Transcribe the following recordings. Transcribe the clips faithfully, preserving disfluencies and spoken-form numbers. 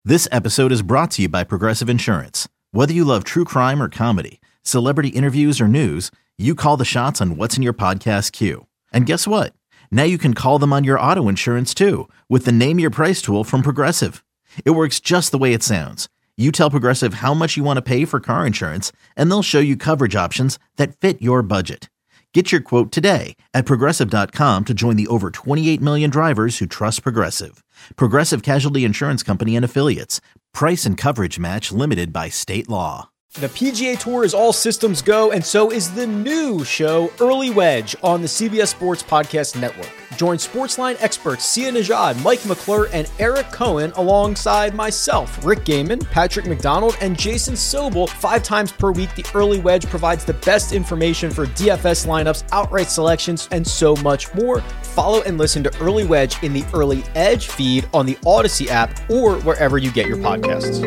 This episode is brought to you by Progressive Insurance. Whether you love true crime or comedy, celebrity interviews or news, you call the shots on what's in your podcast queue. And guess what? Now you can call them on your auto insurance too with the Name Your Price tool from Progressive. It works just the way it sounds. You tell Progressive how much you want to pay for car insurance, and they'll show you coverage options that fit your budget. Get your quote today at Progressive dot com to join the over twenty-eight million drivers who trust Progressive. Progressive Casualty Insurance Company and Affiliates. Price and coverage match limited by state law. The P G A Tour is all systems go, and so is the new show, Early Wedge, on the C B S Sports Podcast Network. Join Sportsline experts Sia Nejad, Mike McClure, and Eric Cohen alongside myself, Rick Gaiman, Patrick McDonald, and Jason Sobel. Five times per week, the Early Wedge provides the best information for D F S lineups, outright selections, and so much more. Follow and listen to Early Wedge in the Early Edge feed on the Odyssey app or wherever you get your podcasts.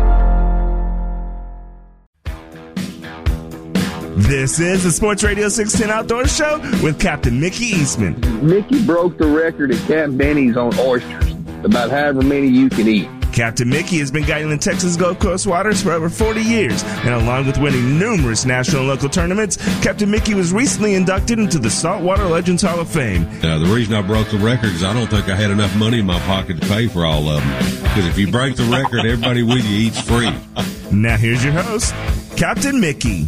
This is the Sports Radio six ten Outdoor Show with Captain Mickey Eastman. Mickey broke the record at Camp Benny's on oysters, about however many you can eat. Captain Mickey has been guiding the Texas Gulf Coast waters for over forty years, and along with winning numerous national and local tournaments, Captain Mickey was recently inducted into the Saltwater Legends Hall of Fame. Uh, the reason I broke the record is I don't think I had enough money in my pocket to pay for all of them. Because if you break the record, everybody with you eats free. Now here's your host, Captain Mickey.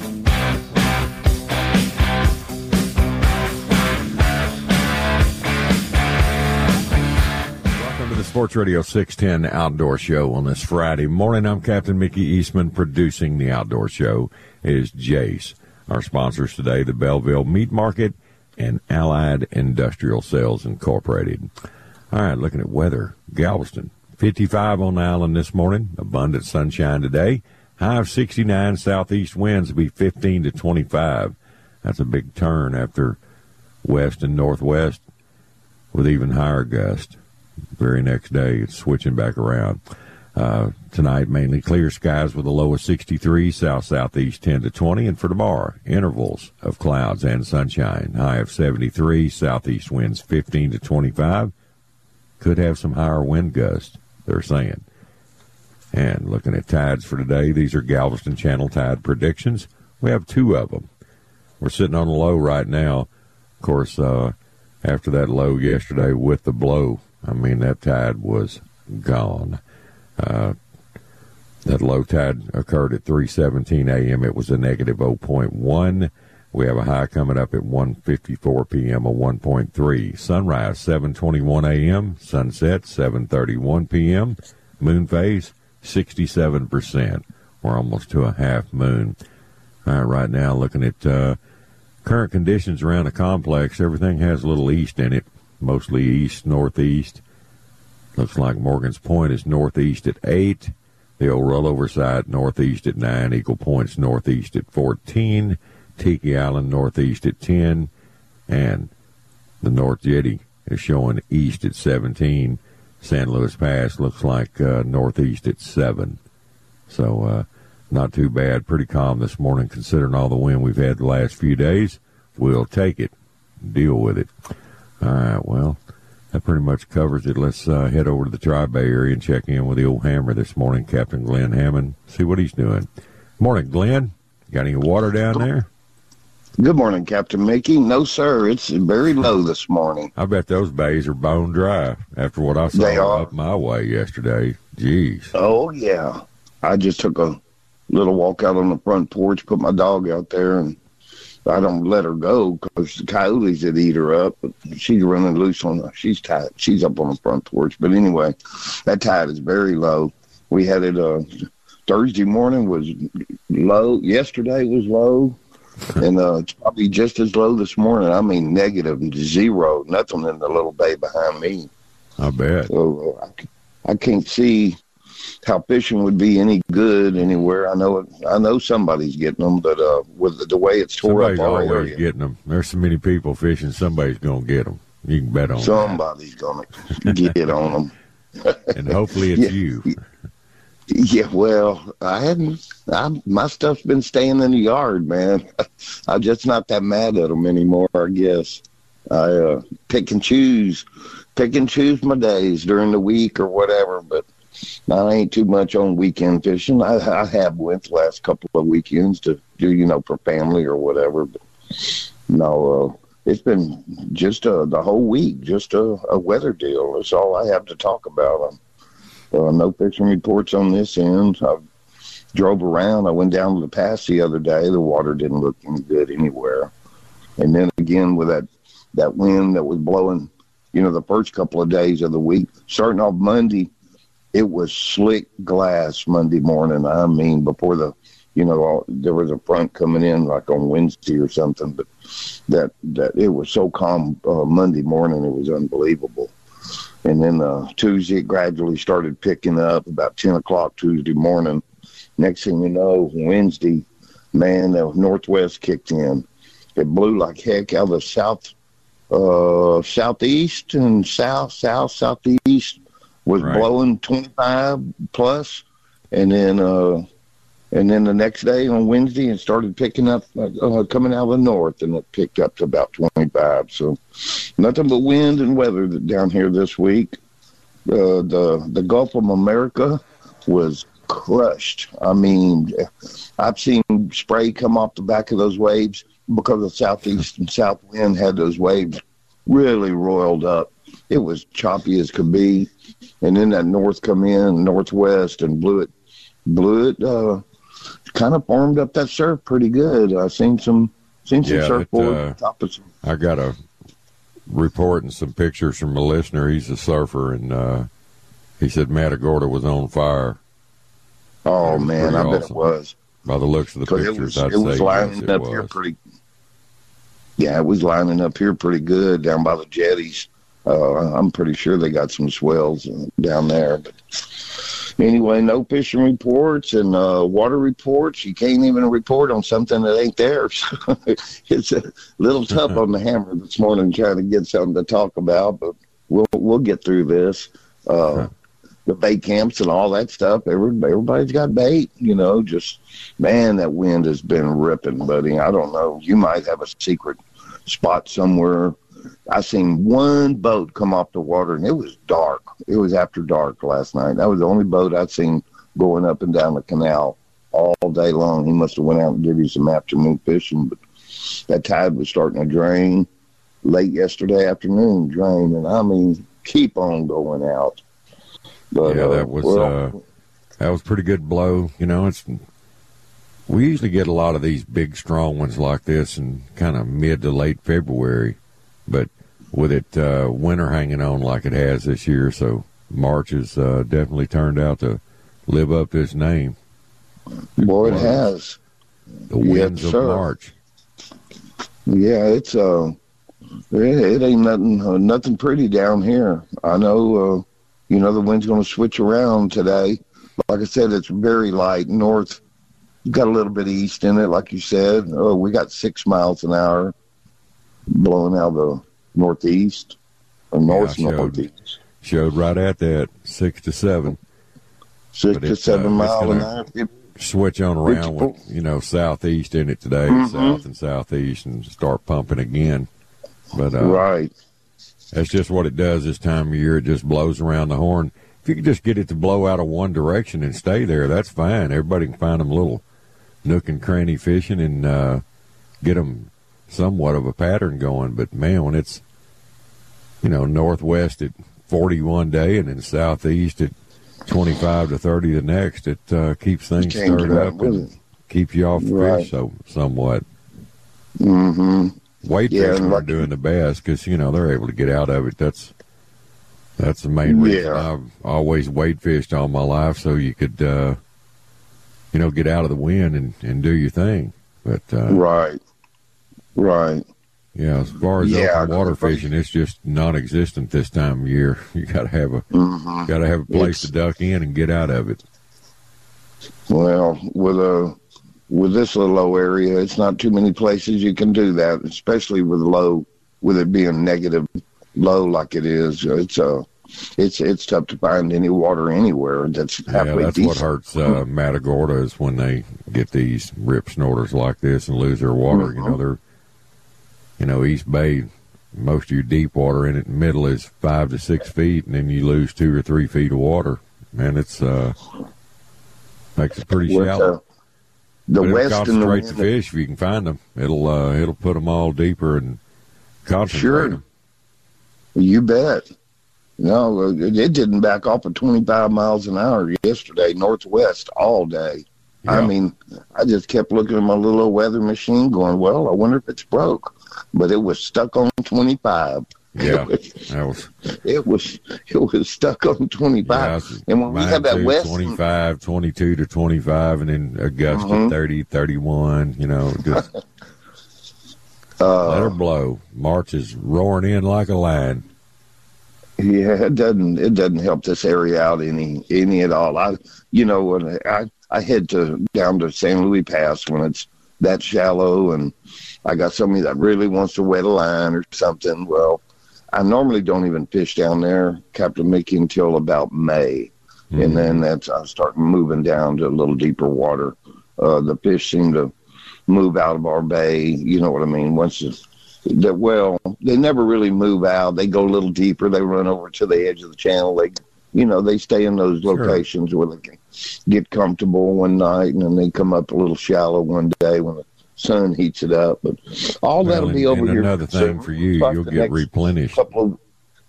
Sports Radio six ten Outdoor Show on this Friday morning. I'm Captain Mickey Eastman. Producing the Outdoor Show is Jace. Our sponsors today, the Belleville Meat Market and Allied Industrial Sales Incorporated. All right, looking at weather. Galveston, fifty-five on the island this morning. Abundant sunshine today. High of sixty-nine. Southeast winds will be fifteen to twenty-five. That's a big turn after west and northwest with even higher gusts. Very next day, it's switching back around. Uh, tonight, mainly clear skies with a low of sixty-three, south-southeast ten to twenty. And for tomorrow, intervals of clouds and sunshine. High of seventy-three, southeast winds fifteen to twenty-five. Could have some higher wind gusts, they're saying. And looking at tides for today, these are Galveston Channel tide predictions. We have two of them. We're sitting on a low right now. Of course, uh, after that low yesterday with the blow, I mean, that tide was gone. Uh, that low tide occurred at three seventeen a.m. It was a negative zero point one. We have a high coming up at one fifty-four p.m., a one point three. Sunrise, seven twenty-one a.m. Sunset, seven thirty-one p.m. Moon phase, sixty-seven percent. We're almost to a half moon. All right, right now, looking at uh, current conditions around the complex, everything has a little east in it. Mostly east, northeast. Looks like Morgan's Point is northeast at eight. The old rollover side, northeast at nine. Eagle Point's northeast at fourteen. Tiki Island, northeast at ten. And the North Jetty is showing east at seventeen. San Luis Pass looks like uh, northeast at seven. So uh, not too bad. Pretty calm this morning considering all the wind we've had the last few days. We'll take it. Deal with it. All right, well, that pretty much covers it. Let's uh, head over to the Tri-Bay area and check in with the old hammer this morning, Captain Glenn Hammond, see what he's doing. Morning, Glenn. Got any water down there? Good morning, Captain Mickey. No, sir. It's very low this morning. I bet those bays are bone dry after what I saw up my way yesterday. Jeez. Oh, yeah. I just took a little walk out on the front porch, put my dog out there, and I don't let her go because the coyotes would eat her up. But she's running loose on the, she's tied. She's up on the front porch. But anyway, that tide is very low. We had it uh, Thursday morning was low. Yesterday was low. And uh, it's probably just as low this morning. I mean, negative zero, nothing in the little bay behind me. I bet. So uh, I, I can't see how fishing would be any good anywhere. I know it, I know somebody's getting them, but uh, with the, the way it's tore somebody's up our always area, getting them. There's so many people fishing, somebody's going to get them. You can bet on somebody's going to get on them. And hopefully it's yeah. you. Yeah, well, I hadn't. I, my stuff's been staying in the yard, man. I'm just not that mad at them anymore, I guess. I uh, pick and choose, pick and choose my days during the week or whatever. But I ain't too much on weekend fishing. I, I have went the last couple of weekends to do, you know, for family or whatever. But no, uh, it's been just uh, the whole week, just a, a weather deal. That's all I have to talk about. Uh, no fishing reports on this end. I drove around. I went down to the pass the other day. The water didn't look any good anywhere. And then again with that, that wind that was blowing, you know, the first couple of days of the week, starting off Monday, it was slick glass Monday morning. I mean, before the, you know, all, there was a front coming in like on Wednesday or something, but that, that it was so calm uh, Monday morning, it was unbelievable. And then uh, Tuesday, it gradually started picking up about ten o'clock Tuesday morning. Next thing you know, Wednesday, man, the northwest kicked in. It blew like heck out of the south, uh, southeast and south, south, southeast was right. blowing twenty-five plus. And then, uh, and then the next day on Wednesday, it started picking up, uh, coming out of the north, and it picked up to about twenty-five. So nothing but wind and weather down here this week. Uh, the, the Gulf of America was crushed. I mean, I've seen spray come off the back of those waves because the southeast and south wind had those waves really roiled up. It was choppy as could be. And then that north come in, northwest, and blew it, blew it, uh, kind of formed up that surf pretty good. I've seen some, seen some yeah, surfboard uh, on top of some. I got a report and some pictures from a listener. He's a surfer, and uh, he said Matagorda was on fire. Oh, man, I bet awesome. it was. By the looks of the pictures, it was, I'd it was say lining yes, it up was. here pretty. Yeah, it was lining up here pretty good down by the jetties. Uh, I'm pretty sure they got some swells down there. But anyway, no fishing reports and uh, water reports. You can't even report on something that ain't there. So it's a little tough on the hammer this morning trying to get something to talk about, but we'll we'll get through this. Uh, the bait camps and all that stuff. Everybody, everybody's got bait, you know, just, man, that wind has been ripping, buddy. I don't know. You might have a secret spot somewhere. I seen one boat come off the water, and it was dark. It was after dark last night. That was the only boat I'd seen going up and down the canal all day long. He must have went out and did you some afternoon fishing, but that tide was starting to drain late yesterday afternoon, drain, and I mean, keep on going out. But, yeah, that was uh, well, uh, that was pretty good blow. You know, it's we usually get a lot of these big, strong ones like this in kind of mid to late February, but with it uh, winter hanging on like it has this year, so March has uh, definitely turned out to live up to its name. Boy, it has. The winds yes, of sir. March. Yeah, it's uh, it, it ain't nothing uh, nothing pretty down here. I know. Uh, You know, the wind's going to switch around today. Like I said, it's very light. North, got a little bit of east in it, like you said. Oh, we got six miles an hour blowing out of the northeast or north Yeah, showed, northeast. Showed right at that, six to seven. Six But to it's, seven uh, mile an it's hour. gonna switch on around with, you know, southeast in it today, Mhm. south and southeast, and start pumping again. But uh, Right. that's just what it does this time of year. It just blows around the horn. If you could just get it to blow out of one direction and stay there, that's fine. Everybody can find them little nook and cranny fishing and uh, get them somewhat of a pattern going. But, man, when it's, you know, northwest at forty one day and then southeast at twenty-five to thirty the next, it uh, keeps things Changing stirred up up with and it. keeps you off the Right. fish so somewhat. Mm-hmm. Weight Yeah, fishing and are like- doing the best because, you know, they're able to get out of it. That's that's the main reason Yeah. I've always weight fished all my life, so you could, uh, you know, get out of the wind and, and do your thing. But, uh, Right. Right. yeah, as far as Yeah, open water I- fishing, it's just non-existent this time of year. You got to have a Mm-hmm. got to have a place It's- to duck in and get out of it. Well, with a with this little low area, it's not too many places you can do that, especially with low, with it being negative low like it is. It's uh, it's it's tough to find any water anywhere that's Yeah, halfway that's decent. what hurts uh, Matagorda is when they get these rip snorters like this and lose their water. You know, they're, you know, East Bay, most of your deep water in it, middle is five to six feet, and then you lose two or three feet of water. man. It's uh, makes it pretty With, shallow. uh, the but west it'll and the concentrate the wind- fish if you can find them. It'll uh, it'll put them all deeper and concentrate Sure. them. You bet. No, uh, it it didn't back off at twenty-five miles an hour yesterday, northwest, all day. I Yeah. mean, I just kept looking at my little weather machine going, well, I wonder if it's broke. But it was stuck on twenty-five. Yeah, It was, that was it was, it was stuck on twenty-five. yeah, and when we mine have that too, west, twenty-five, twenty-two to twenty-five, and then Augusta Mhm. thirty, thirty-one. You know, just uh, let her blow. March is roaring in like a lion. yeah, it doesn't, it doesn't help this area out any, any at all. I, you know, when I, I head to down to San Luis Pass when it's that shallow, and I got somebody that really wants to wet a line or something. Well, I normally don't even fish down there, Captain Mickey, until about May. Mm-hmm. And then that's, I start moving down to a little deeper water. Uh, the fish seem to move out of our bay. You know what I mean? Once it's, that, well, they never really move out. They go a little deeper. They run over to the edge of the channel. They, you know, they stay in those Sure. locations where they can get comfortable one night, and then they come up a little shallow one day when the sun heats it up. But all Well, that'll and, be over and here. another thing soon. for you, Like you'll the get next replenished. couple of,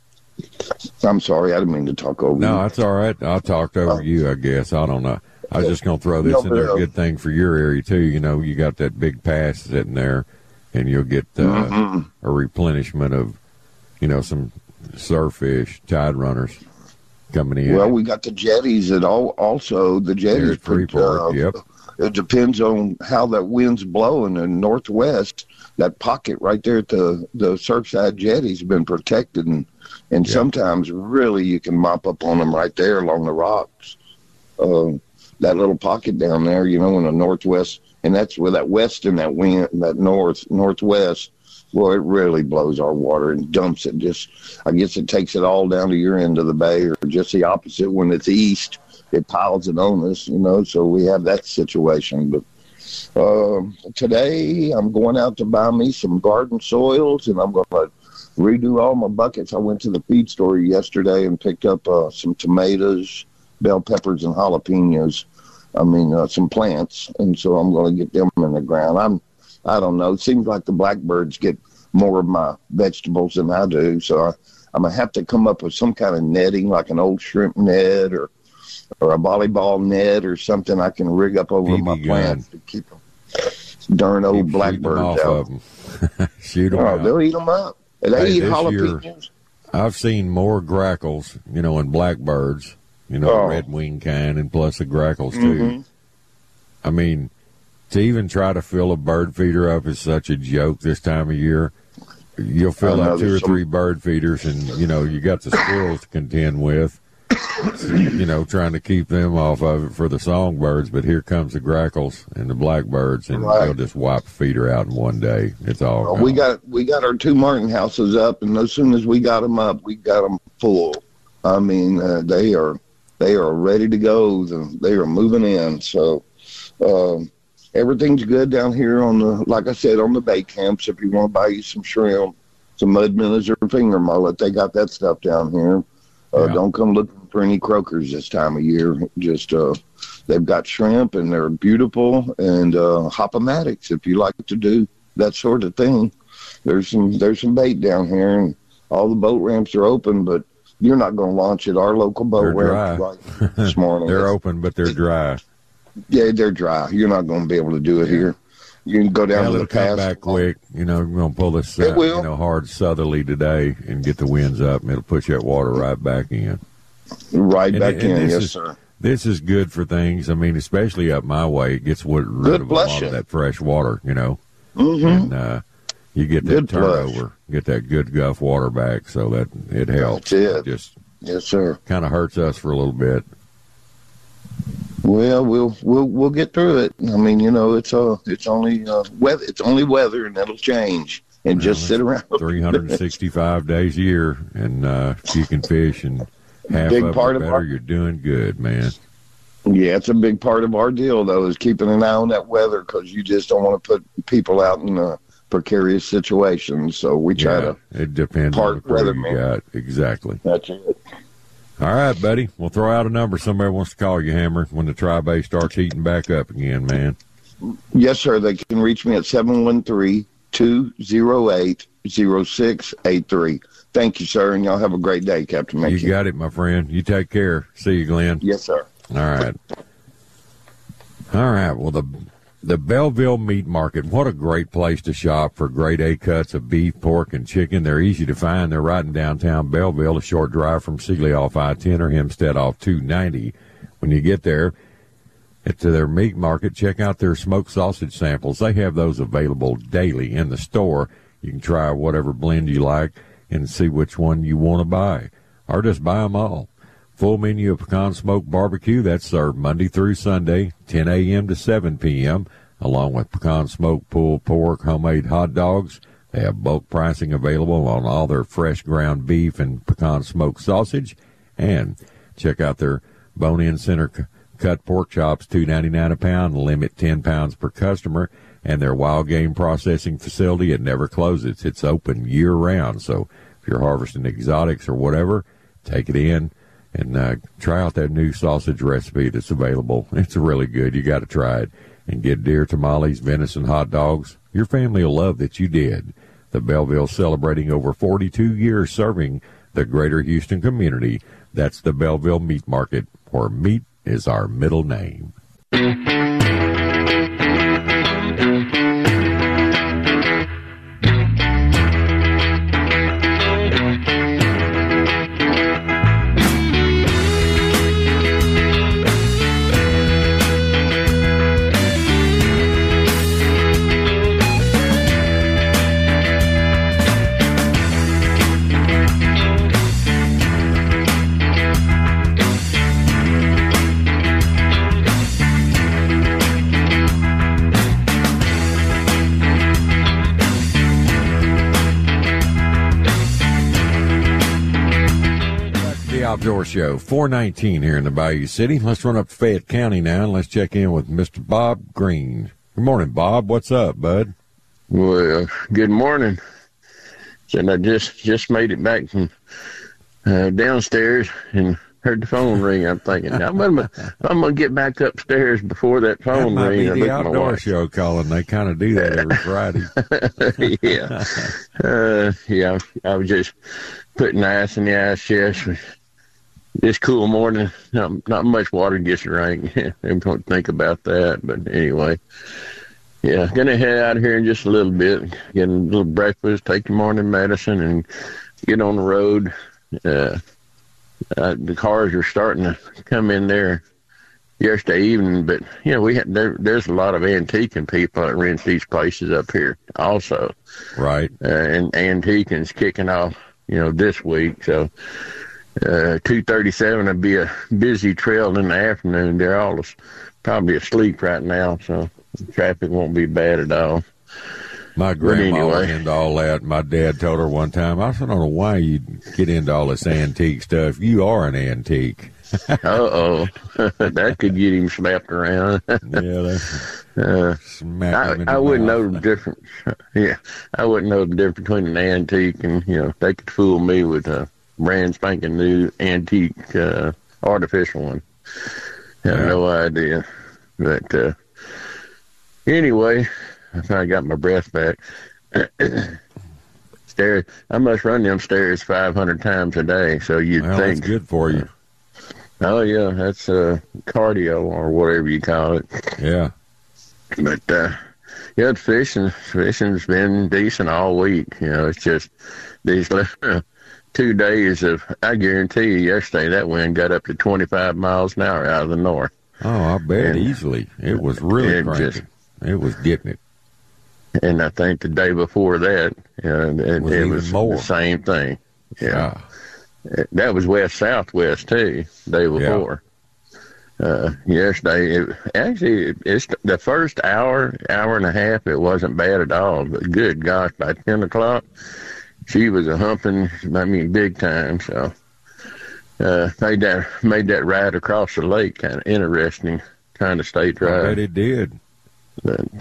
I'm sorry, I didn't mean to talk over No, you. that's all right. I talked over Oh. you, I guess. I don't know. I was just going to throw this No, in there. but, uh, Good thing for your area, too. You know, you got that big pass sitting there, and you'll get uh, Mhm. a replenishment of, you know, some surffish, tide runners coming in. Well, we got the jetties that all also the jetties. There's Freeport, uh, yep. It depends on how that wind's blowing. In northwest, that pocket right there at the the Surfside jetty's been protected, and and Yeah. sometimes really you can mop up on them right there along the rocks. Uh, that little pocket down there, you know, in the northwest, and that's where that west and that wind, that north northwest. Well, it really blows our water and dumps it. Just, I guess it takes it all down to your end of the bay, or just the opposite. When it's east, it piles it on us, you know. So we have that situation. But uh, today, I'm going out to buy me some garden soils, and I'm going to redo all my buckets. I went to the feed store yesterday and picked up uh, some tomatoes, bell peppers, and jalapenos. I mean, uh, some plants, and so I'm going to get them in the ground. I'm I don't know. It seems like the blackbirds get more of my vegetables than I do. So I, I'm going to have to come up with some kind of netting, like an old shrimp net or or a volleyball net or something I can rig up over B B my gun. plants to keep them darn old Keep blackbirds shooting 'em off out. of 'em. Shoot 'em Oh, out. they'll eat them up. They Hey, eat this jalapenos. year- I've seen more grackles, you know, and blackbirds, you know, Oh. red wing kind, and plus the grackles too. Mhm. I mean, to even try to fill a bird feeder up is such a joke this time of year. You'll fill I know, up two or there's some- three bird feeders, and you know you got the squirrels to contend with. You know, trying to keep them off of it for the songbirds, but here comes the grackles and the blackbirds, and Right. they'll just wipe a feeder out in one day. It's all Well, gone. we got we got our two Martin houses up, and as soon as we got them up, we got them full. I mean, uh, they are they are ready to go. They are moving in. So uh, everything's good down here on the, like I said, on the bait camps. If you want to buy you some shrimp, some mud minnows, or finger mullet, they got that stuff down here. Uh, Yeah. Don't come looking for any croakers this time of year. Just uh, they've got shrimp, and they're beautiful, and uh, hop-o-matics if you like to do that sort of thing. There's some there's some bait down here, and all the boat ramps are open, but you're not going to launch at our local boat They're ramp dry. right this morning. They're open, but they're dry. Yeah, they're dry. You're not going to be able to do it here. You can go down Well, to it'll the come pass. back quick. You know, we're going to pull this, It uh, will. you know, hard southerly today and get the winds up, and it'll push that water right back in. Right And- back and in, this yes, is- sir. This is good for things. I mean, especially up my way, it gets rid Good of a lot flushing. of that fresh water, you know. Mm-hmm. And uh, you get that Good flush. turnover, get that good guff water back, so that it helps. That's it. just Yes, sir. kind of hurts us for a little bit. Well, we'll we'll we'll get through it. I mean, you know, it's uh it's only uh, weather. It's only weather, and that'll change. And just sit around. three hundred sixty-five days a year, and uh, if you can fish and half Big of part it of better, our- you're doing good, man. Yeah, it's a big part of our deal, though, is keeping an eye on that weather, because you just don't want to put people out in uh, precarious situations. So we try Yeah, to. it depends on part the crew you weatherman. got. Exactly. That's it. All right, buddy. We'll throw out a number. Somebody wants to call you, Hammer, when the Tri-Bay starts heating back up again, man. Yes, sir. They can reach me at seven one three, two oh eight, oh six eight three. Thank you, sir, and y'all have a great day, Captain Mickey. You got it, my friend. You take care. See you, Glenn. Yes, sir. All right. All right. Well, the the Belleville Meat Market, what a great place to shop for grade A cuts of beef, pork, and chicken. They're easy to find. They're right in downtown Belleville, a short drive from Sealy off I ten or Hempstead off two ninety. When you get there, to their meat market, check out their smoked sausage samples. They have those available daily in the store. You can try whatever blend you like and see which one you want to buy, or just buy them all. Full menu of pecan smoked barbecue, that's served Monday through Sunday, ten a.m. to seven p.m., along with pecan smoked pulled pork, homemade hot dogs. They have bulk pricing available on all their fresh ground beef and pecan smoked sausage. And check out their bone-in center c- cut pork chops, two ninety-nine a pound, limit ten pounds per customer. And their wild game processing facility, it never closes. It's open year-round. So if you're harvesting exotics or whatever, take it in and uh, try out that new sausage recipe that's available. It's really good. You got to try it. And get deer tamales, venison hot dogs. Your family will love that you did. The Belleville celebrating over forty-two years serving the greater Houston community. That's the Belleville Meat Market, where meat is our middle name. Outdoor Show, four nineteen here in the Bayou City. Let's run up to Fayette County now, and let's check in with Mister Bob Green. Good morning, Bob. What's up, bud? Well, good morning. And I just, just made it back from uh, downstairs and heard the phone ring. I'm thinking, I'm going to get back upstairs before that phone that might ring. Be the Outdoor Show calling. They kind of do that every Friday. yeah. Uh, yeah, I was just putting ice in the ice chest. This cool morning, not, not much water gets drank. I don't think about that, but anyway. Yeah, gonna head out of here in just a little bit, get a little breakfast, take the morning medicine, and get on the road. Uh, uh, the cars are starting to come in there yesterday evening, but you know we had there, there's a lot of antiquing people that rent these places up here also, right? Uh, and antiquing's kicking off, you know, this week, so. Uh, two thirty-seven would be a busy trail in the afternoon. They're all probably asleep right now, so traffic won't be bad at all. My grandma anyway. was into all that. My dad told her one time, I said, I don't know why you get into all this antique stuff. You are an antique. Uh-oh. That could get him slapped around. yeah, that's uh, I, I wouldn't mouth. know the difference. Yeah, I wouldn't know the difference between an antique and, you know, they could fool me with a brand spanking new antique uh, artificial one. I have yeah. no idea. But uh, anyway, I finally got my breath back. Stairs. I must run them stairs five hundred times a day, so you'd well, think. That's good for you. Uh, oh, yeah, that's uh, cardio or whatever you call it. Yeah. But, uh, yeah, fishing, fishing's been decent all week. You know, it's just these two days of, I guarantee you, yesterday that wind got up to twenty-five miles an hour out of the north. Oh, I bet and easily. It was really it cranking. Just, it was getting it. And I think the day before that, uh, it was, it was more. the same thing. Yeah. Ah. That was west-southwest, too, the day before. Yeah. Uh, yesterday, it, actually, it's the first hour, hour and a half, it wasn't bad at all. But good gosh, by ten o'clock, she was a humping, I mean, big time. So uh, made that made that ride across the lake kind of interesting, trying to stay dry. I bet it did. But uh,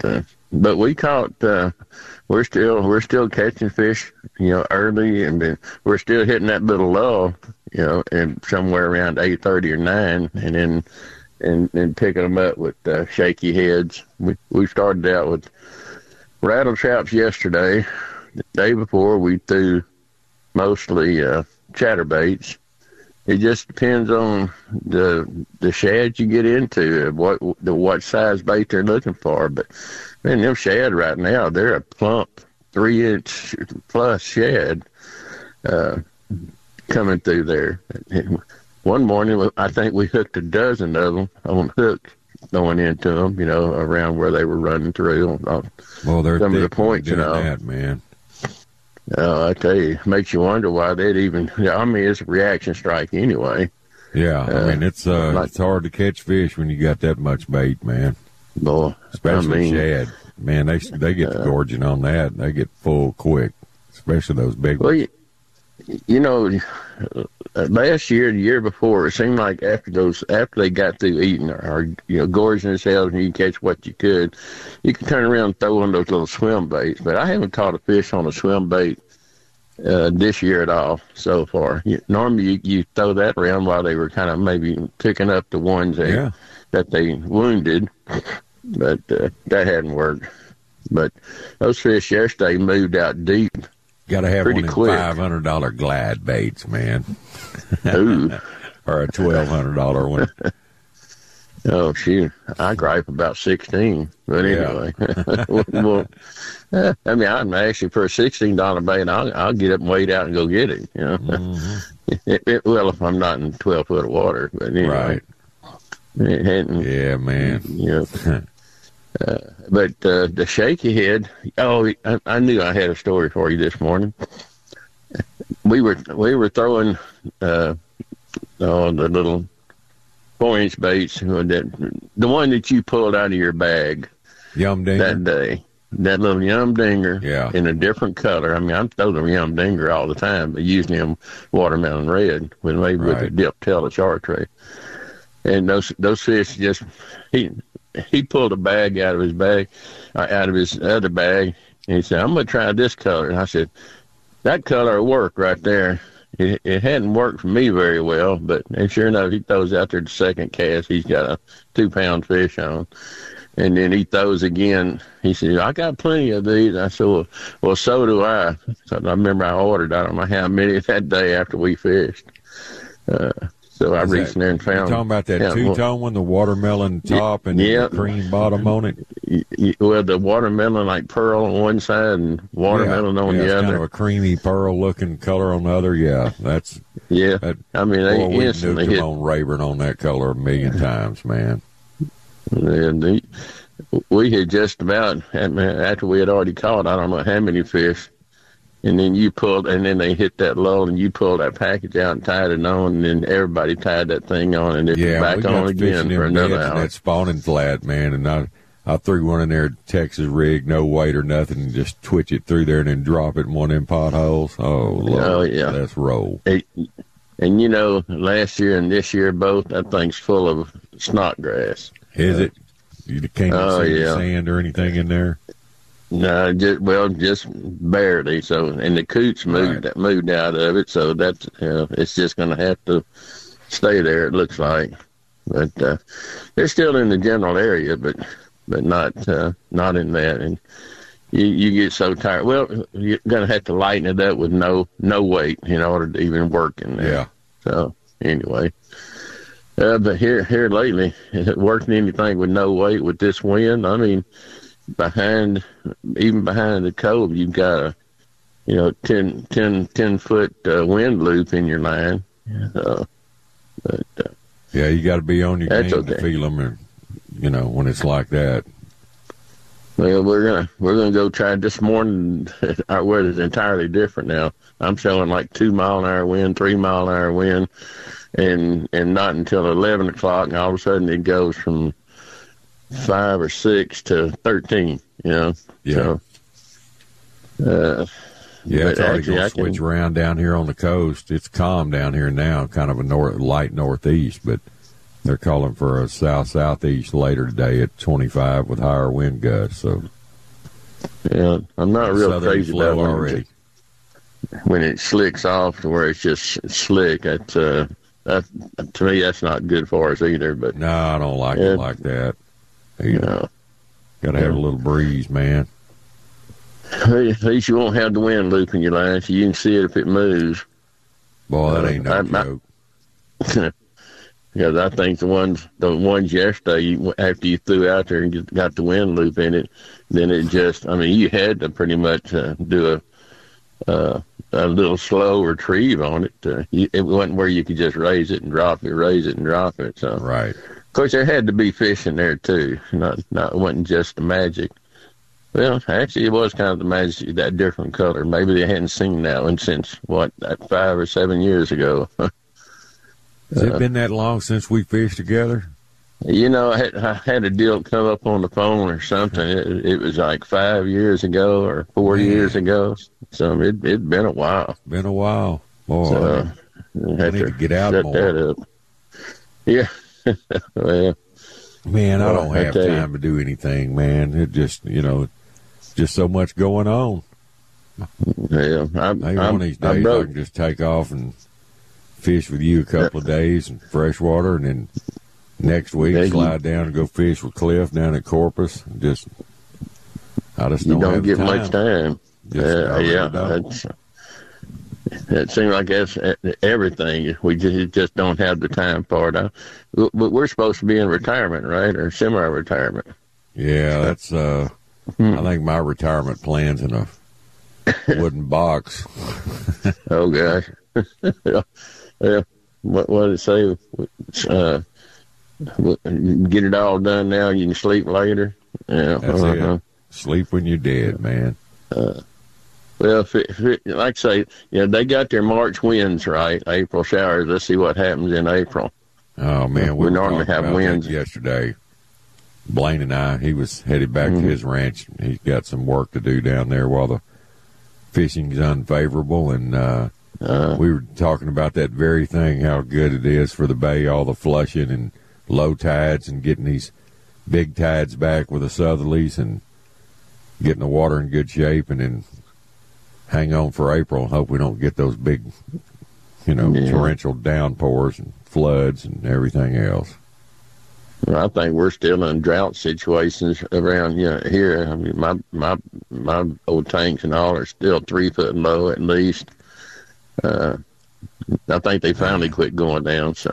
but we caught. Uh, we're still we're still catching fish, you know, early, and then we're still hitting that little lull, you know, and somewhere around eight thirty or nine, and then and and picking them up with uh, shaky heads. We we started out with rattle traps yesterday. The day before, we threw mostly uh, chatterbaits. It just depends on the the shad you get into, what the what size bait they're looking for. But man, them shad right now, they're a plump three inch plus shad uh, coming through there. One morning, I think we hooked a dozen of them on hook going into them, you know, around where they were running through. On well, they're some of the points, you know. That, man. Uh, I tell you, makes you wonder why they'd even. I mean, it's a reaction strike anyway. Yeah, I uh, mean it's uh, like, it's hard to catch fish when you got that much bait, man. Boy, especially I mean, shad. Man, they they get uh, gorging on that. They get full quick, especially those big well, ones. You, you know, last year, the year before, it seemed like after those, after they got through eating or, or you know, gorging themselves, and you can catch what you could, you can turn around and throw on those little swim baits. But I haven't caught a fish on a swim bait uh, this year at all so far. You, normally, you, you throw that around while they were kind of maybe picking up the ones they, yeah. that they wounded, but uh, that hadn't worked. But those fish yesterday moved out deep. Got to have Pretty one of quick. five hundred dollar glide baits, man. Ooh. Or a twelve hundred dollar one. Oh, shoot. I gripe about sixteen. But anyway. Yeah. well, uh, I mean, I'm actually, for a sixteen dollar bait, I'll, I'll get up and wade out and go get it. You know? Mm-hmm. it, it, well, if I'm not in twelve foot of water. But anyway. Right. It hadn't, yeah, man. You know. Uh, but uh, the shaky head, oh, I, I knew I had a story for you this morning. We were we were throwing uh, oh, the little four inch baits, that, the one that you pulled out of your bag Yum Dinger that day, that little Yum Dinger, yeah. in a different color. I mean, I throw the Yum Dinger all the time, but usually I'm watermelon red with maybe right. with a dip tail of chartreuse. And those those fish just he. He pulled a bag out of his bag, uh, out of his other bag, and he said, "I'm going to try this color." And I said, "That color will work right there." It, it hadn't worked for me very well, but and sure enough, he throws out there the second cast. He's got a two-pound fish on. And then he throws again. He said, "I got plenty of these." I said, well, well so do I. So I remember I ordered, I don't know how many that day after we fished. Uh So I Is reached that, in there and found. You're talking about that yeah, two-tone one, the watermelon top and yeah, the cream bottom on it? Well, the watermelon like pearl on one side and watermelon yeah, on yeah, the it's other. kind of a creamy pearl-looking color on the other. Yeah, that's yeah. That, I mean, they boy, instantly we hit. on Rayburn on that color a million times, man. And the, we had just about after we had already caught I don't know how many fish. And then you pulled, and then they hit that lull, and you pulled that package out and tied it on, and then everybody tied that thing on, and it yeah, was back on again for another hour. That spawning flat, man, and I, I threw one in there, Texas rig, no weight or nothing, and just twitch it through there and then drop it in one of them potholes. Oh, Lord, oh yeah, let's roll. It, and you know, last year and this year both, that thing's full of snodgrass. Is uh, it? You can't oh, see yeah. sand or anything in there? No, just well, just barely. So, and the coots moved right. moved out of it, so that's you know, it's just going to have to stay there. It looks like, but uh, they're still in the general area, but but not uh, not in that. And you you get so tired. Well, you're going to have to lighten it up with no no weight in order to even work in there. Yeah. So anyway. Uh, but here here lately, working anything with no weight with this wind, I mean. Behind, even behind the cove, you've got a, you know, ten, ten, ten foot uh, wind loop in your line. Uh, but, uh, yeah, you got to be on your game okay. to feel them, or, you know, when it's like that. Well, we're gonna we're gonna go try this morning. Our weather's entirely different now. I'm showing like two mile an hour wind, three mile an hour wind, and and not until eleven o'clock, and all of a sudden it goes from five or six to thirteen, you know. Yeah. So, uh, yeah, it's already actually, going I to switch can, around down here on the coast. It's calm down here now, kind of a north, light northeast, but they're calling for a south-southeast later today at twenty-five with higher wind gusts. So Yeah, I'm not real Southern crazy flow about when already. It, when it slicks off to where it's just slick. That's uh, that to me that's not good for us either. But No, I don't like Yeah. it like that. You you know, know, got to have a little breeze, man. at least you won't have the wind looping your line, so you can see it if it moves. Boy, that ain't no I- I- joke. Because I think the ones, the ones yesterday, you, after you threw out there and get, got the wind loop in it, then it just, I mean, you had to pretty much uh, do a uh, a little slow retrieve on it. Uh, you, it wasn't where you could just raise it and drop it, raise it and drop it. So, Right. of course, there had to be fish in there too. Not, not, it wasn't just the magic. Well, actually, it was kind of the magic, that different color. Maybe they hadn't seen that one since what, that five or seven years ago. Has it been that long since we fished together? You know, I had, I had a deal come up on the phone or something. It, it was like five years ago or four Man. years ago. So it it'd been a while. Been a while. Boy, So I had need to get out set more. that up. Yeah. Well, Man, I Well, don't I have tell you. time to do anything, man. It just, you know, just so much going on. yeah. I, Maybe I'm, one of these I days I broke. can just take off and fish with you a couple of days in freshwater, and then next week Yeah, you- slide down and go fish with Cliff down at Corpus. Just, I just You don't, don't have get the time. much time. Just, I Yeah, really yeah. don't. That's, it seems like that's everything. We just, just don't have the time for it. I, but we're supposed to be in retirement, right, or semi-retirement. Yeah, that's. Uh, Hmm. I think my retirement plan's in a wooden box. Oh gosh. yeah. yeah. What what did it say? Uh, get it all done now. You can sleep later. Yeah. That's uh-huh. it. Sleep when you're dead, man. Uh, well, if it, if it, like I say, yeah, they got their March winds right. April showers. Let's see what happens in April. Oh man, we, We were normally talking have about winds. that yesterday. Blaine and I, he was headed back Mhm. to his ranch. He's got some work to do down there while the fishing's unfavorable, and uh, Uh, we were talking about that very thing, how good it is for the bay, all the flushing and low tides and getting these big tides back with the southerlies and getting the water in good shape, and then hang on for April and hope we don't get those big, you know, Yeah. torrential downpours and floods and everything else. I think we're still in drought situations around you know, here. I mean, my my my old tanks and all are still three foot low at least. Uh, I think they finally quit going down. So,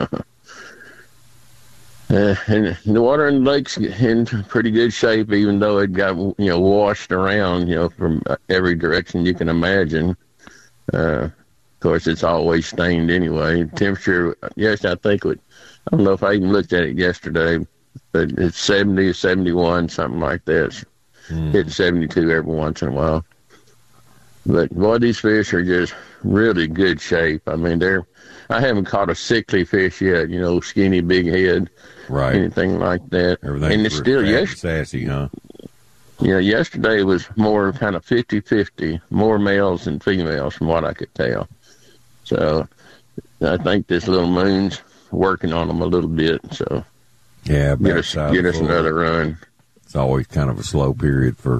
uh, and the water in the lake's in pretty good shape, even though it got you know washed around, you know, from every direction you can imagine. Uh, of course, it's always stained anyway. Temperature, yes, I think it. I don't know if I even looked at it yesterday, but it's seventy, seventy-one, something like that. Mm. Hitting seventy-two every once in a while. But boy, these fish are just really good shape. I mean, they're. I haven't caught a sickly fish yet. You know, skinny, big head, Right. anything like that. Everything's and it's still fat and yes. sassy, huh? Yeah, yesterday was more kind of fifty-fifty, more males than females, from what I could tell. So, I think this little moon's working on them a little bit. So, Yeah, get us backside get of us full. another run. It's always kind of a slow period for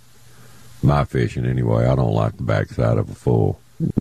my fishing anyway. I don't like the backside of a full.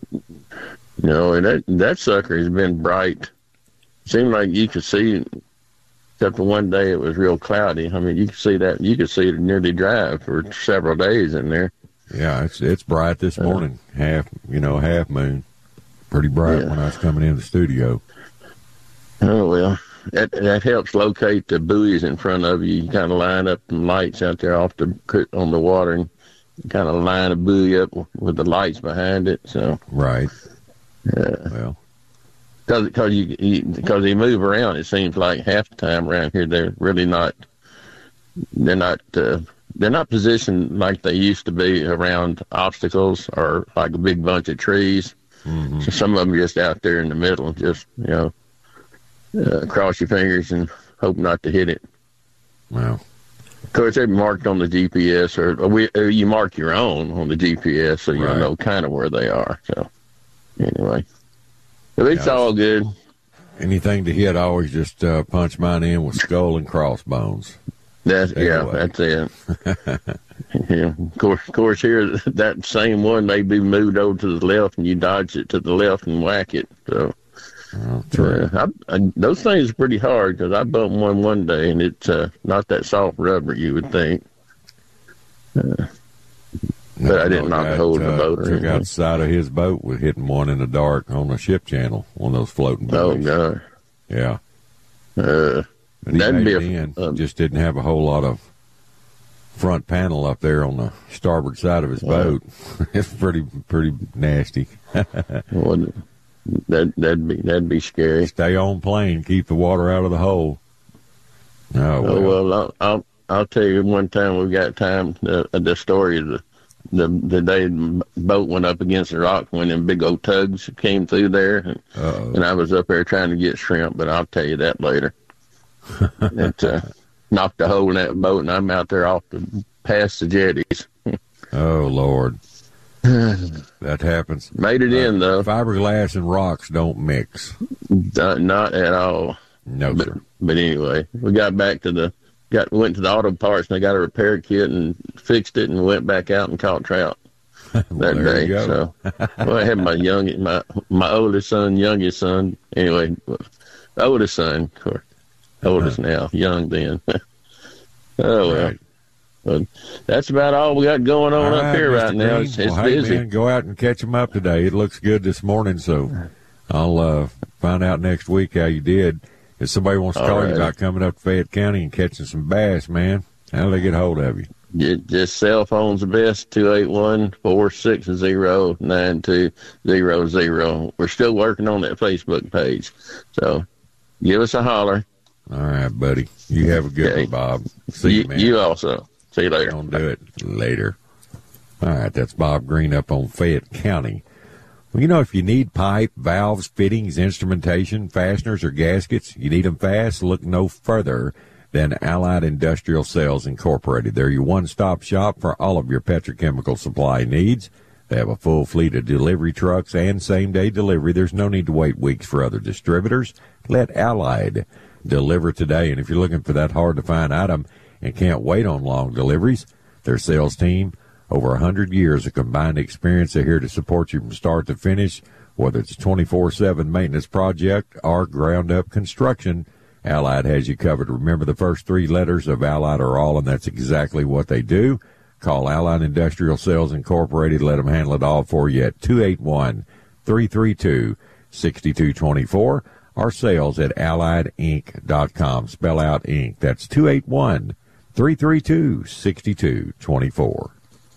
You know, and that that sucker has been bright. Seemed like you could see, except for one day it was real cloudy. I mean, you could see that. You could see it nearly dry for several days in there. Yeah, it's it's bright this morning. Half, you know, half moon. Pretty bright Yeah. when I was coming in the studio. Oh well, that that helps locate the buoys in front of you. You kind of line up some lights out there off the on the water, and kind of line a buoy up with the lights behind it. So, Right. yeah. Well, Because because you, you because they move around, it seems like half the time around here they're really not. They're not. Uh, they're not positioned like they used to be around obstacles or like a big bunch of trees. mhm. So some of them just out there in the middle, just you know, uh, cross your fingers and hope not to hit it. Well, Of course, they're marked on the G P S, or, or, we, or you mark your own on the G P S, so you'll Right. know kind of where they are. So anyway, but it's Yeah, all good. anything to hit, I always just uh, punch mine in with skull and crossbones. That's Stay yeah, away. that's it. Yeah, of course, of course. Here, that same one may be moved over to the left, and you dodge it to the left and whack it. So, Oh, true. uh, I, I, those things are pretty hard because I bumped one one day, and it's uh, not that soft rubber you would think. Uh, but I didn't knock a hole in the boat or Took anything. out the side of his boat with hitting one in the dark on the ship channel, one of those floating Oh buoys. God. Yeah. Uh, But he That'd made be it a- in. um, Just didn't have a whole lot of front panel up there on the starboard side of his boat. It's pretty pretty nasty. well, that that'd be that'd be scary. Stay on plane. Keep the water out of the hole. Oh, well. Oh well, I'll, I'll I'll tell you one time we got time the the story of the the the day the boat went up against the rock when them big old tugs came through there, and, Uh-oh. and I was up there trying to get shrimp, but I'll tell you that later. It uh, knocked a hole in that boat, and I'm out there off the past the jetties. Oh, Lord. That happens. Made it in though, Fiberglass and rocks don't mix. not, not at all. No, But, sir. but anyway, we got back to the got went to the auto parts, and I got a repair kit and fixed it, and went back out and caught trout that Well, there day. you go. So, well, I had my young, my my oldest son, youngest son. Anyway, oldest son, of course, oldest now, young then. Oh well, Right. but that's about all we got going on All up right, here Mister right now. Green. It's, it's well, hey, busy. man, go out and catch them up today. It looks good this morning, so I'll uh, find out next week how you did. If somebody wants to All call you right. about coming up to Fayette County and catching some bass, man, how do they get hold of you? Just, just cell phone's the best, two eight one, four six zero, nine two zero zero. We're still working on that Facebook page. So give us a holler. All right, buddy. You have a good Okay. one, Bob. See you, You, man. you also. See you later. Don't do it later. All right, that's Bob Green up on Fayette County. Well, you know, if you need pipe, valves, fittings, instrumentation, fasteners, or gaskets, you need them fast, look no further than Allied Industrial Sales Incorporated. They're your one-stop shop for all of your petrochemical supply needs. They have a full fleet of delivery trucks and same-day delivery. There's no need to wait weeks for other distributors. Let Allied deliver today. And if you're looking for that hard-to-find item and can't wait on long deliveries, their sales team, over one hundred years of combined experience, are here to support you from start to finish, whether it's a twenty-four seven maintenance project or ground-up construction. Allied has you covered. Remember, the first three letters of Allied are all, and that's exactly what they do. Call Allied Industrial Sales Incorporated. Let them handle it all for you at two eight one, three three two, six two two four or sales at allied inc dot com. Spell out Inc. That's two eight one, three three two, six two two four.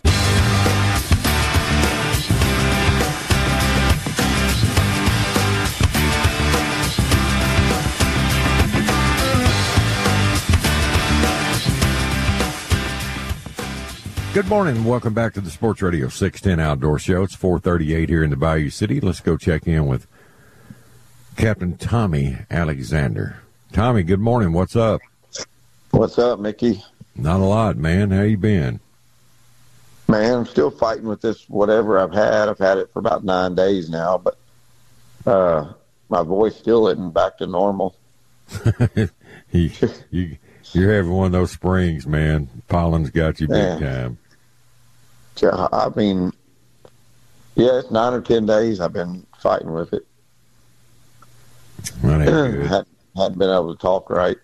Good morning and welcome back to the Sports Radio six ten Outdoor Show. It's four thirty-eight here in the Bayou City. Let's go check in with Captain Tommy Alexander. Tommy, good morning. What's up? What's up, Mickey? Not a lot, man. How you been? Man, I'm still fighting with this whatever I've had. I've had it for about nine days now, but uh, my voice still isn't back to normal. you, you, you're having one of those springs, man. Pollen's got you big Yeah. time. Yeah, I mean, yeah, it's nine or ten days I've been fighting with it. That ain't good. hadn't, hadn't been able to talk right.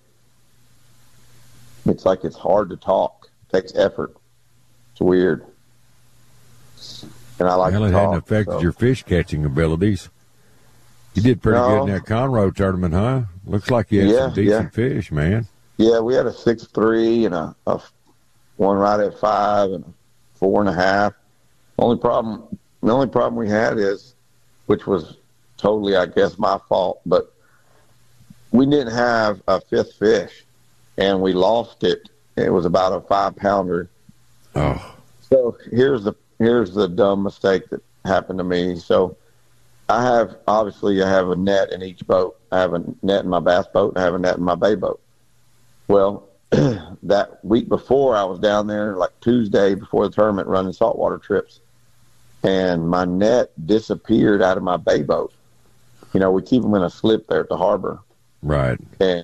It's like it's hard to talk. It takes effort. It's weird. And I like Well, to it talk. hadn't affected so- your fish catching abilities. You did pretty No. good in that Conroe tournament, huh? Looks like you had Yeah, some decent yeah. fish, man. Yeah, we had a six three and a, a one right at five and a four and a half. Only problem, the only problem we had is, which was totally, I guess, my fault, but we didn't have a fifth fish, and we lost it. It was about a five pounder. Oh, So here's the here's the dumb mistake that happened to me. So I have obviously I have a net in each boat. I have a net in my bass boat. And I have a net in my bay boat. Well, that week before I was down there, like Tuesday before the tournament, running saltwater trips, and my net disappeared out of my bay boat. You know, we keep them in a slip there at the harbor, right. and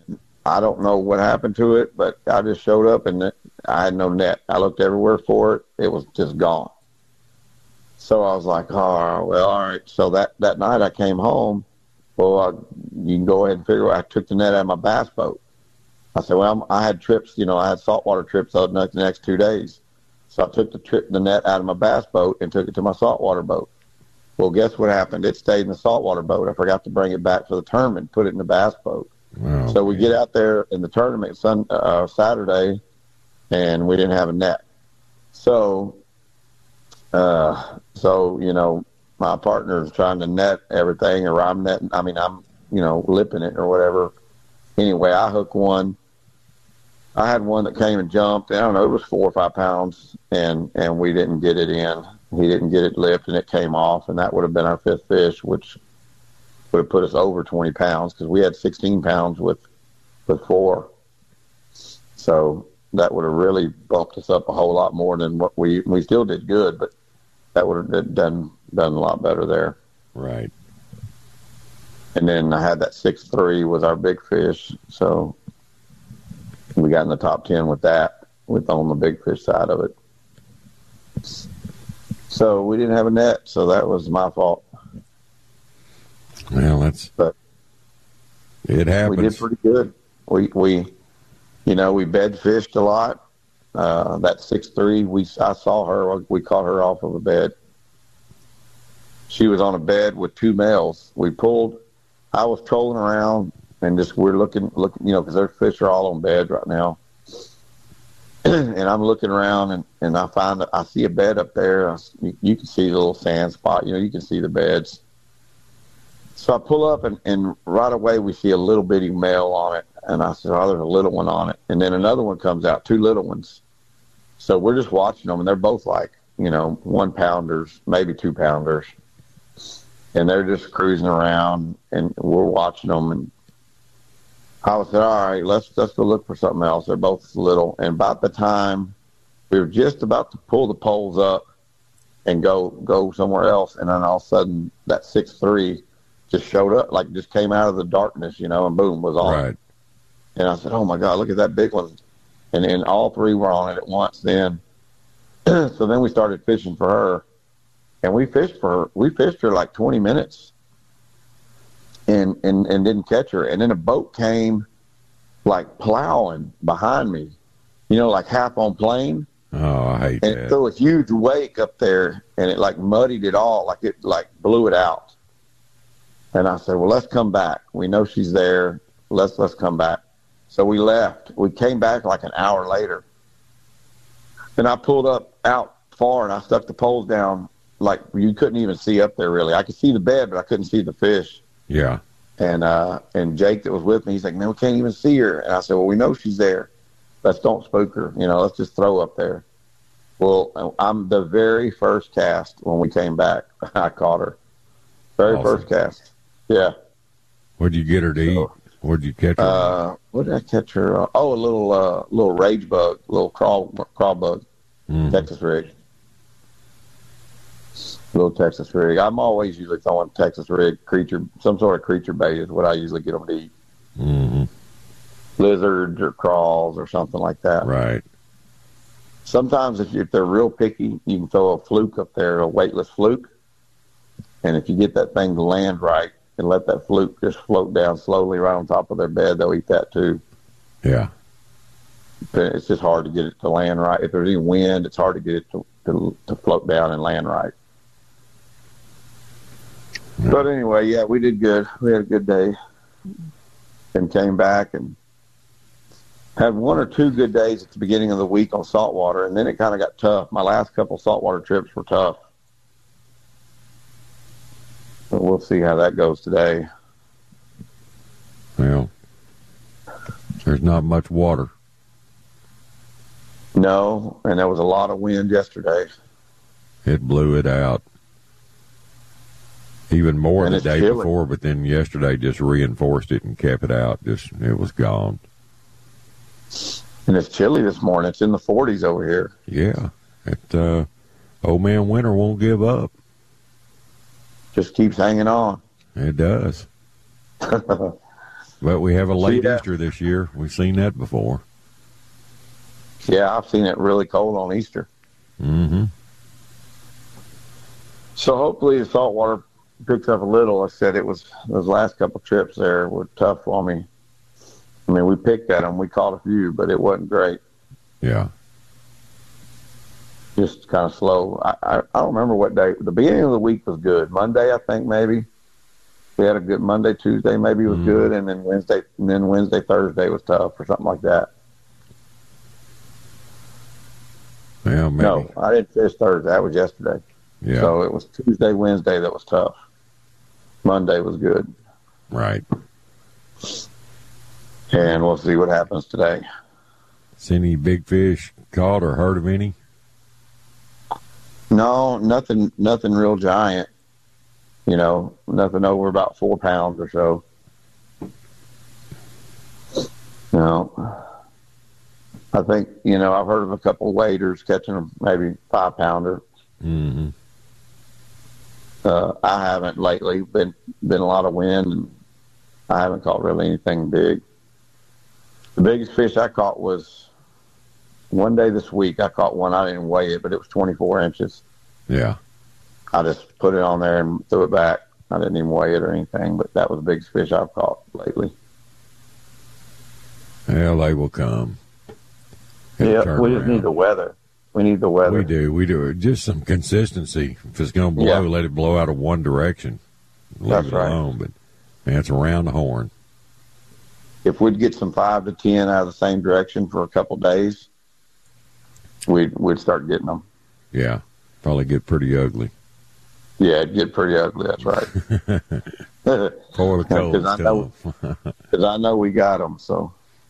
I don't know what happened to it, but I just showed up and I had no net. I looked everywhere for it. It was just gone. So I was like, oh, well, all right. So that, that night I came home. Well, uh, you can go ahead and figure out. I took the net out of my bass boat. I said, well, I'm, I had trips, you know, I had saltwater trips the next two days. So I took the trip, the net out of my bass boat and took it to my saltwater boat. Well, guess what happened? It stayed in the saltwater boat. I forgot to bring it back for the tournament, put it in the bass boat. Oh, so we man. get out there in the tournament sun, uh, Saturday, and we didn't have a net. So, uh, so you know, my partner's trying to net everything, or I'm netting. I mean, I'm you know lipping it or whatever. Anyway, I hooked one. I had one that came and jumped. I don't know, it was four or five pounds, and and we didn't get it in. He didn't get it lipped, and it came off, and that would have been our fifth fish, which would have put us over twenty pounds because we had sixteen pounds with with four. So that would have really bumped us up a whole lot more than what we we still did good, but that would have done done a lot better there. Right. And then I had that six three was our big fish, so we got in the top ten with that, with on the big fish side of it. So we didn't have a net, so that was my fault. Well, that's but it happens. We did pretty good. We we, you know, we bed fished a lot. Uh, that six three, we I saw her. We caught her off of a bed. She was on a bed with two males. We pulled. I was trolling around and just we're looking, looking, you know, because their fish are all on bed right now. And I'm looking around and, and I find that I see a bed up there. I, you, you can see the little sand spot. You know, you can see the beds. So I pull up and, and right away we see a little bitty male on it. And I said, oh, there's a little one on it. And then another one comes out, two little ones. So we're just watching them, and they're both like, you know, one pounders, maybe two pounders. And they're just cruising around, and we're watching them. And I was said, all right, let's let's go look for something else. They're both little. And about the time we were just about to pull the poles up and go go somewhere else, and then all of a sudden that six three just showed up, like just came out of the darkness, you know, and boom, was on. Right. And I said, oh my God, look at that big one. And then all three were on it at once then. So then we started fishing for her. And we fished for her. We fished her like twenty minutes and, and, and didn't catch her. And then a boat came like plowing behind me, you know, like half on plane. Oh, I hate and that. And so a huge wake up there, and it like muddied it all, like it like blew it out. And I said, well, let's come back. We know she's there. Let's let's come back. So we left. We came back like an hour later. Then I pulled up out far, and I stuck the poles down. Like you couldn't even see up there really. I could see the bed, but I couldn't see the fish. Yeah. And uh, and Jake that was with me, he's like, man, we can't even see her. And I said, well, we know she's there. Let's don't spook her. You know, let's just throw up there. Well, I'm the very first cast when we came back. I caught her. Very awesome. First cast. Yeah. Where'd you get her to so, eat? Where'd you catch her? Uh, what did I catch her? Oh, a little uh, little rage bug, little crawl crawl bug, mm. Texas rig. Little Texas rig. I'm always usually throwing Texas rig creature, some sort of creature bait is what I usually get them to eat. Mm-hmm. Lizards or crawls or something like that. Right. Sometimes if, if they're real picky, you can throw a fluke up there, a weightless fluke. And if you get that thing to land right and let that fluke just float down slowly right on top of their bed, they'll eat that too. Yeah. But it's just hard to get it to land right. If there's any wind, it's hard to get it to, to, to float down and land right. Yeah. But anyway, yeah, we did good. We had a good day and came back and had one or two good days at the beginning of the week on saltwater, and then it kind of got tough. My last couple saltwater trips were tough. But we'll see how that goes today. Well, there's not much water. No, and there was a lot of wind yesterday. It blew it out. Even more and the day chilly. before, but then yesterday just reinforced it and kept it out. Just it was gone. And it's chilly this morning. It's in the forties over here. Yeah. It, uh, old man winter won't give up. Just keeps hanging on. It does. But we have a late See, uh, Easter this year. We've seen that before. Yeah, I've seen it really cold on Easter. Mm-hmm. So hopefully the saltwater picks up a little. I said it was those last couple trips there were tough for me. I mean, we picked at them. We caught a few, but it wasn't great. Yeah. Just kind of slow. I, I, I don't remember what day. The beginning of the week was good. Monday, I think, maybe. We had a good Monday, Tuesday maybe was mm. good, and then Wednesday, and then Wednesday, Thursday was tough or something like that. Yeah, maybe. No, I didn't fish Thursday. That was yesterday. Yeah. So it was Tuesday, Wednesday that was tough. Monday was good. Right. And we'll see what happens today. See any big fish caught or heard of any? No, nothing, nothing real giant. You know, nothing over about four pounds or so. You know, I think, you know, I've heard of a couple of waders catching a maybe five pounder. Mm-hmm. Uh, I haven't lately. Been been a lot of wind, and I haven't caught really anything big. The biggest fish I caught was one day this week. I caught one. I didn't weigh it, but it was twenty-four inches. Yeah. I just put it on there and threw it back. I didn't even weigh it or anything, but that was the biggest fish I've caught lately. Well, they will come. Yeah, we just need the weather. We need the weather. We do. We do. Just some consistency. If it's going to blow, yeah. let it blow out of one direction. Leave That's it right. alone. But, man, it's around the horn. If we'd get some five to ten out of the same direction for a couple days, we'd, we'd start getting them. Yeah. Probably get pretty ugly. Yeah, it'd get pretty ugly. That's right. For the cold Because I, know, I know we got them. So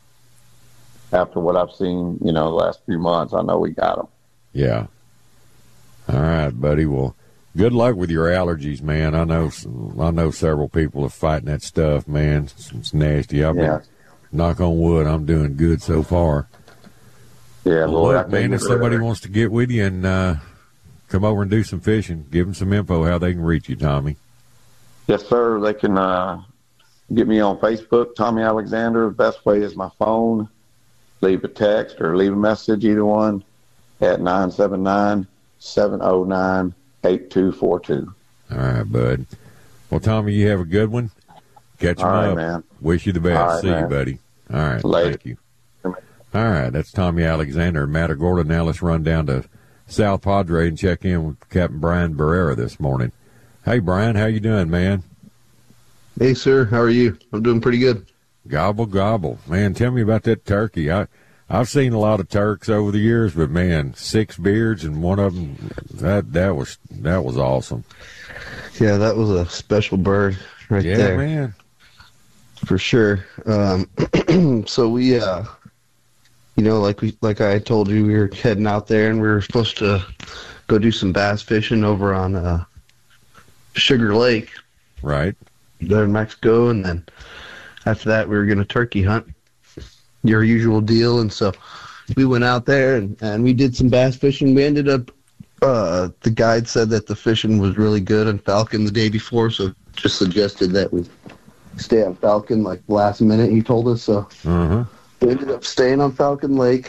after what I've seen, you know, the last few months, I know we got them. Yeah. All right, buddy. Well, good luck with your allergies, man. I know I know several people are fighting that stuff, man. It's, it's nasty. I've yeah. been, knock on wood, I'm doing good so far. Yeah, well, Lord, look, man, if somebody wants to get with you and uh, come over and do some fishing, give them some info how they can reach you, Tommy. Yes, sir. They can uh, get me on Facebook, Tommy Alexander. The best way is my phone. Leave a text or leave a message, either one, at nine seven nine, seven oh nine, eight two four two. All right, bud. Well, Tommy, you have a good one. Catch them All right, up. Man. Wish you the best. Right, See man. you, buddy. All right. Later. Thank you. All right. That's Tommy Alexander and Matagorda. Now let's run down to South Padre and check in with Captain Brian Barrera this morning. Hey, Brian, how you doing, man? Hey, sir. How are you? I'm doing pretty good. Gobble, gobble. Man, tell me about that turkey. I, I've seen a lot of turks over the years, but, man, six beards and one of them, that that was that was awesome. Yeah, that was a special bird right yeah, there. Yeah, man. For sure. Um, so we, uh, you know, like we like I told you, we were heading out there, and we were supposed to go do some bass fishing over on uh, Sugar Lake. Right. There in Mexico, and then after that we were going to turkey hunt, your usual deal. And so we went out there and, and we did some bass fishing. We ended up, uh, the guide said that the fishing was really good on Falcon the day before, so just suggested that we stay on Falcon like last minute, he told us. So uh-huh. we ended up staying on Falcon Lake,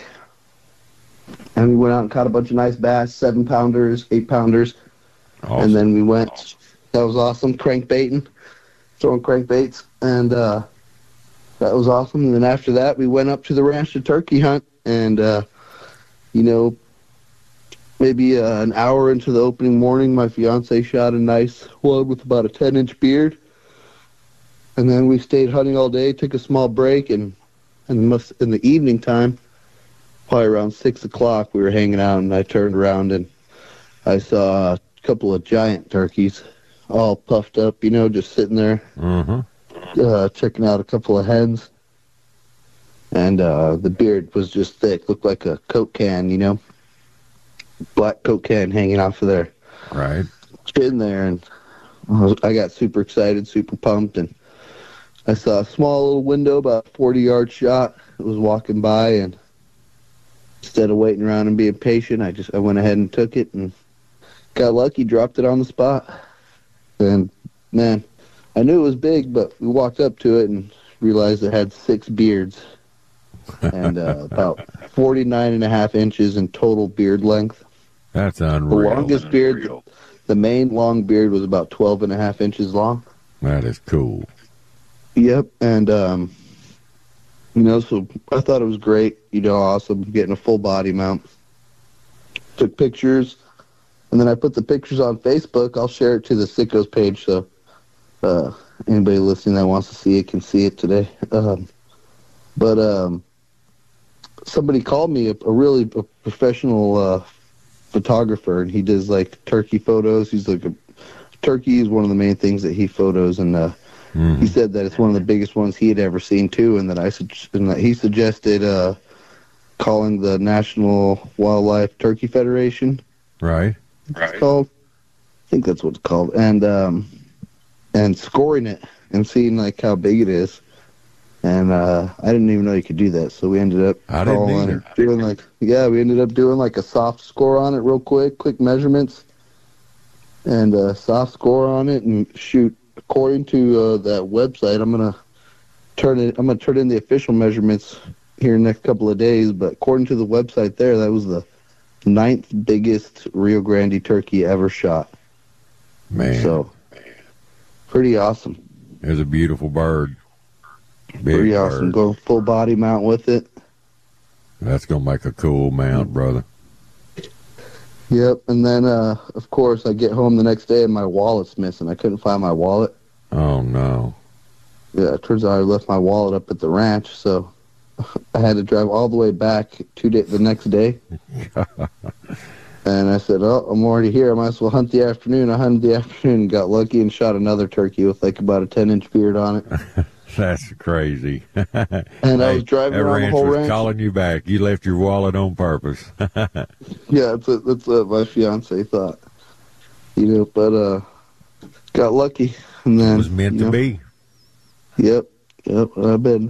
and we went out and caught a bunch of nice bass, seven pounders, eight pounders. Awesome. And then we went, that was awesome, crankbaiting. Throwing crankbaits, and uh, that was awesome. And then after that, we went up to the ranch to turkey hunt, and, uh, you know, maybe uh, an hour into the opening morning, my fiance shot a nice one with about a ten-inch beard. And then we stayed hunting all day, took a small break, and, and in the evening time, probably around six o'clock, we were hanging out, and I turned around, and I saw a couple of giant turkeys, all puffed up, you know, just sitting there, mm-hmm. uh, checking out a couple of hens. And uh, the beard was just thick, looked like a Coke can, you know, black Coke can hanging off of there. Right. Sitting there, and I, was, I got super excited, super pumped, and I saw a small little window, about a forty-yard shot. It was walking by, and instead of waiting around and being patient, I just I went ahead and took it and got lucky, dropped it on the spot. And, man, I knew it was big, but we walked up to it and realized it had six beards and uh, about forty-nine and a half inches in total beard length. That's unreal. The longest beard, the main long beard was about twelve and a half inches long. That is cool. Yep, and, um, you know, so I thought it was great, you know, awesome, getting a full body mount. Took pictures, and then I put the pictures on Facebook. I'll share it to the Sickos page, so uh, anybody listening that wants to see it can see it today. Um, but um, somebody called me, a, a really a professional uh, photographer, and he does, like, turkey photos. He's like a turkey is one of the main things that he photos, and uh, mm. he said that it's one of the biggest ones he had ever seen too, and that I su- and that he suggested uh, calling the National Wildlife Turkey Federation. Right. It's right. called. I think that's what it's called, and um, and scoring it and seeing like how big it is. And uh, I didn't even know you could do that, so we ended up I didn't either. doing like yeah, we ended up doing like a soft score on it, real quick, quick measurements. And a soft score on it, and shoot. According to uh, that website, I'm gonna turn it. I'm gonna turn in the official measurements here in the next couple of days. But according to the website, there, that was the ninth biggest Rio Grande turkey ever shot. Man, so pretty awesome. It was a beautiful bird. Big pretty bird. awesome. Go full body mount with it. That's gonna make a cool mount, brother. Yep, and then, uh, of course, I get home the next day and my wallet's missing. I couldn't find my wallet. Oh, no. Yeah, it turns out I left my wallet up at the ranch, so I had to drive all the way back two day, the next day. And I said, oh, I'm already here. I might as well hunt the afternoon. I hunted the afternoon, got lucky, and shot another turkey with, like, about a ten-inch beard on it. That's crazy. And hey, I was driving around the whole was ranch. calling you back. You left your wallet on purpose. Yeah, that's what, that's what my fiance thought. You know, but uh, got lucky. And then, it was meant to know, be. Yep, yep. I've been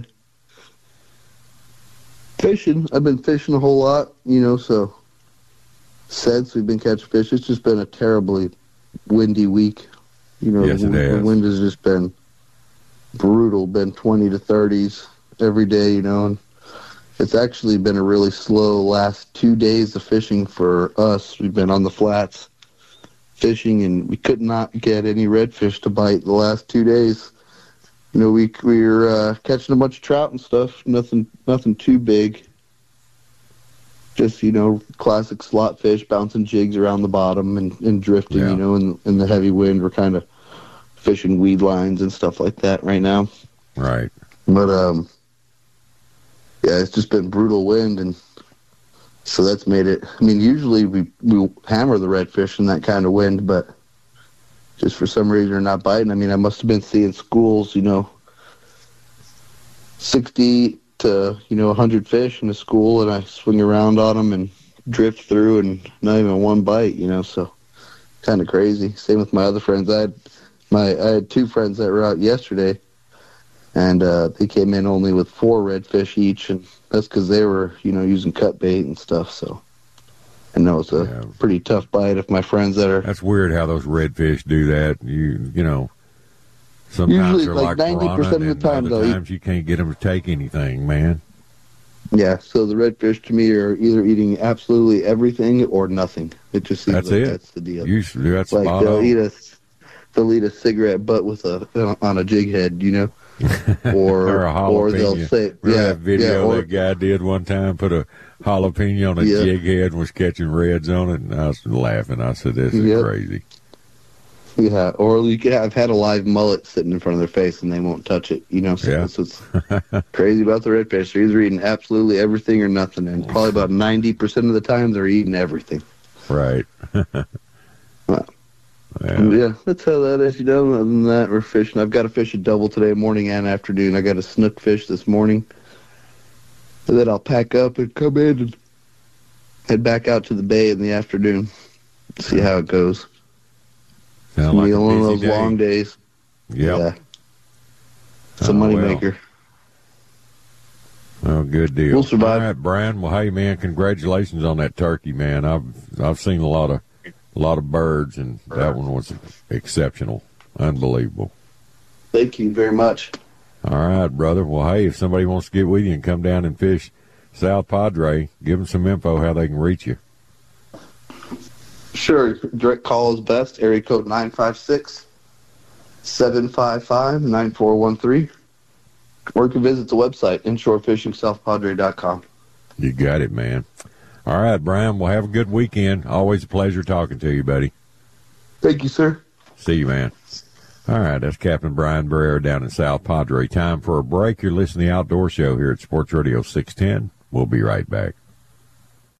fishing. I've been fishing a whole lot, you know, so since we've been catching fish, it's just been a terribly windy week. You know, yes, the, it has. the wind has just been brutal, been twenty to thirties every day, you know, and it's actually been a really slow last two days of fishing for us. We've been on the flats fishing, and we could not get any redfish to bite the last two days. You know, we we were uh, catching a bunch of trout and stuff, nothing nothing too big. Just, you know, classic slot fish, bouncing jigs around the bottom and, and drifting, yeah. you know, in, in the heavy wind. We're kind of fishing weed lines and stuff like that right now. Right. But, um, yeah, it's just been brutal wind, and so that's made it. I mean, usually we, we hammer the redfish in that kind of wind, but just for some reason they're not biting. I mean, I must have been seeing schools, you know, sixty to, you know, one hundred fish in a school, and I swing around on them and drift through, and not even one bite, you know, so kind of crazy. Same with my other friends. I had my I had two friends that were out yesterday, and uh, they came in only with four redfish each, and that's because they were, you know, using cut bait and stuff. So I know it's a yeah. pretty tough bite if my friends that are. That's weird how those redfish do that. You you know, sometimes usually they're like ninety percent of the time, other though. Times you can't get them to take anything, man. Yeah, so the redfish to me are either eating absolutely everything or nothing. It just seems that's like it. that's the deal. Usually that's like spot they'll on. eat a they'll eat a cigarette butt with a on a jig head, you know, or or, a or they'll say Remember yeah that video yeah, or, that guy did one time, put a jalapeno on a yeah. jig head and was catching reds on it, and I was laughing. I said, "This is yep. crazy." Yeah, or you could have had a live mullet sitting in front of their face and they won't touch it, you know. So yeah. that's what's crazy about the redfish. They're either eating absolutely everything or nothing, and probably about ninety percent of the time they're eating everything. Right. Well, yeah. yeah, that's how that is. You know, other than that, we're fishing. I've got to fish a double today, morning and afternoon. I got a snook fish this morning. So then I'll pack up and come in and head back out to the bay in the afternoon. See how it goes. Sound like a one of busy those day. long days. Yep. Yeah. It's a Oh, money well. maker. Oh, good deal. We'll survive. All right, Brian. Well, hey, man, congratulations on that turkey, man. I've I've seen a lot of a lot of birds, and that one was exceptional, unbelievable. Thank you very much. All right, brother. Well, hey, if somebody wants to get with you and come down and fish South Padre, give them some info how they can reach you. Sure. Direct call is best. Area code nine five six, seven five five, nine four one three. Or you can visit the website, inshore fishing south padre dot com. You got it, man. All right, Brian. Well, have a good weekend. Always a pleasure talking to you, buddy. Thank you, sir. See you, man. All right, that's Captain Brian Barrera down in South Padre. Time for a break. You're listening to the Outdoor Show here at Sports Radio six ten. We'll be right back.